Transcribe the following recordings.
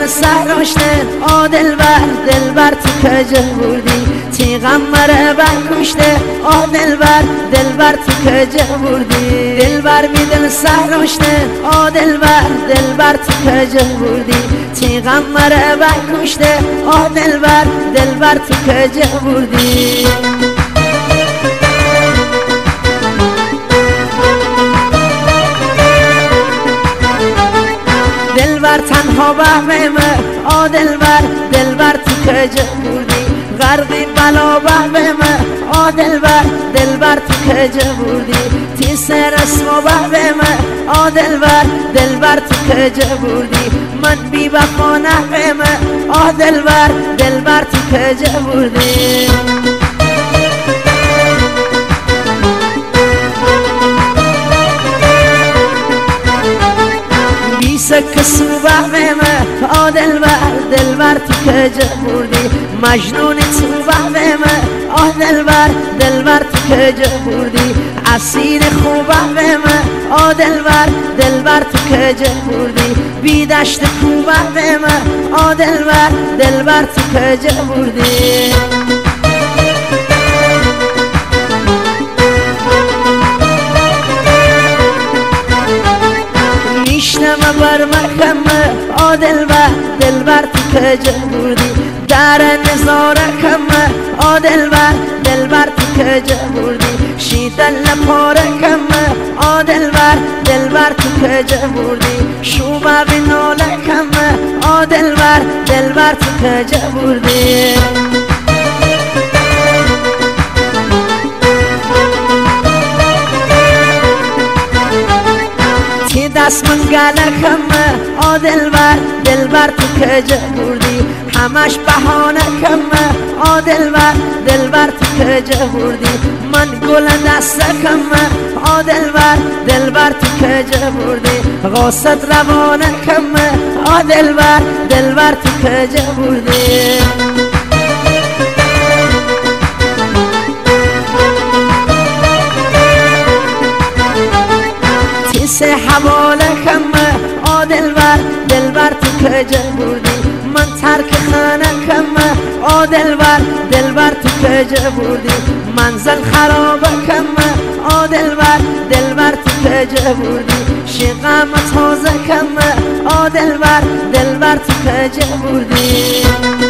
میدن سراشته دلبر دلبر تو کجا بودی تیغمبر کشته دلبر دلبر تو کجا بودی دلبر میدن سراشته دلبر دلبر تو کجا بودی تیغمبر کشته دلبر دلبر تو کجا بودی دلبر تنها بهمه دلبر دلبر تو کجا بودی غرقی بلا بهمه دلبر دلبر تو کجا بودی تی سر اسمو بهمه دلبر دلبر تو کجا بودی من بی وفا نهمه دلبر دلبر تو کجا بودی کسو بهمه دلبر دلبر تو کجا بودی مجنون تو بهمه دلبر دلبر تو کجا بودی اسیر خوب بهمه دلبر دلبر تو کجا بودی بی دشت کو بهمه دلبر دلبر تو کجا بودی میشنم بر محکمه دلبر دلبر تو کجا بودی در نظاره کمه دلبر دلبر تو کجا بودی شیدل پاره کمه دلبر دلبر تو کجا بودی شوبه بی ناله کمه دلبر دلبر تو کجا بودی دست من گلکمه دلبر دلبر تو کجا بودی همش بهانه کمه دلبر دلبر تو کجا بودی من گل دست کمه دلبر دلبر تو کجا بودی غاصت روانه کمه دلبر دلبر تو کجا بودی سه حواله کمه دلبر دلبر تو کجا بودی من ترک خانه کمه دلبر دلبر تو کجا بودی منزل خرابه کمه دلبر دلبر تو کجا بودی شقم تازه کمه دلبر دلبر تو کجا بودی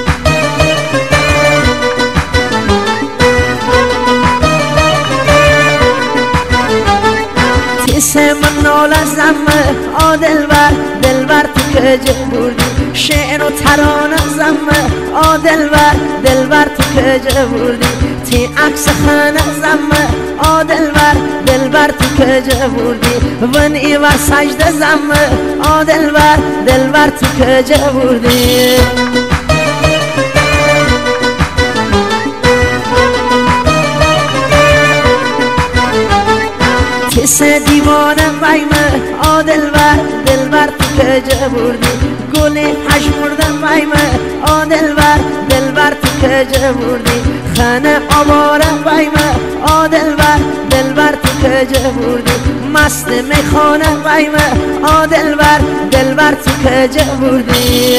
من نالزمه دلبر دلبر تو کجا بودی شعر و ترانه زمه دلبر دلبر تو کجا بودی تی عکس خانه زمه دلبر دلبر تو کجا بودی ون ایوه سجده زمه دلبر دلبر تو کجا بودی سه دیوانه ویمه دلبر دلبر تو کجا بودی گل حشمرده ویمه دلبر دلبر تو کجا بودی خانه آواره ویمه دلبر دلبر تو کجا بودی مست میخانه ویمه دلبر دلبر تو کجا بودی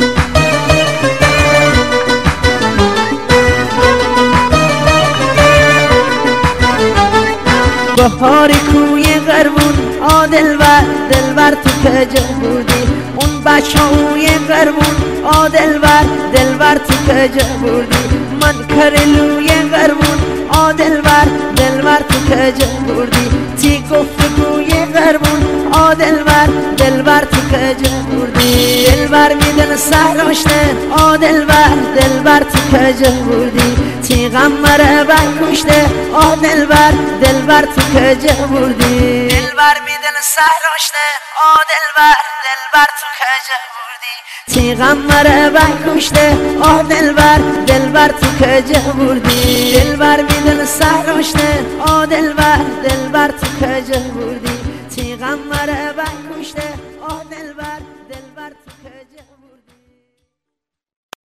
بهار کوی غربون دلبر دلبر تو کجا بودی اون بچه اوی غربون دلبر دلبر تو کجا بودی من کرلوی غربون دلبر دلبر تو کجا بودی تی گفتگوی غربون دلبر دلبر تو کجا بودی دلبر میدن سراشته دلبر دلبر تو کجا بودی تیغمبر کشته دلبر دلبر تو کجا بودی دلبر میدن سراشته دلبر دلبر تو کجا بودی تیغمبر کشته دلبر دلبر تو کجا بودی دلبر میدن سراشته دلبر دلبر تو کجا بودی تیغمبر کشته